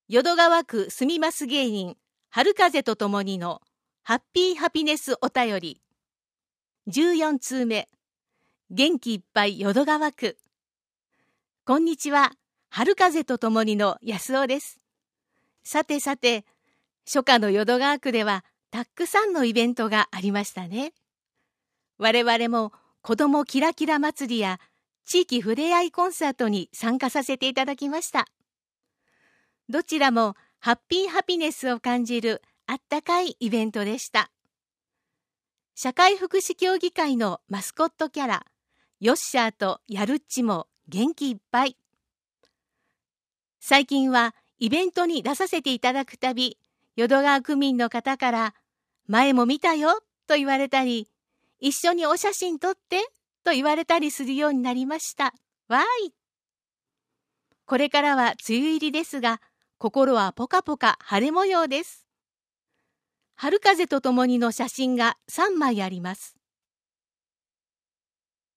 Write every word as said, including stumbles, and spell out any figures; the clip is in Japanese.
淀川区住みます芸人春風とともにのハッピーハピネスお便りじゅうよんつうめ、元気いっぱい淀川区。こんにちは、春風とともにの安尾です。さてさて、初夏の淀川区ではたくさんのイベントがありましたね。我々も子どもキラキラ祭りや地域ふれあいコンサートに参加させていただきました。どちらもハッピーハピネスを感じるあったかいイベントでした。社会福祉協議会のマスコットキャラ、ヨッシャーとヤルッチも元気いっぱい。最近はイベントに出させていただくたび、淀川区民の方から前も見たよと言われたり、一緒にお写真撮ってと言われたりするようになりました。わーい。これからは梅雨入りですが、心はポカポカ晴れ模様です。春風とともにの写真がさんまいあります。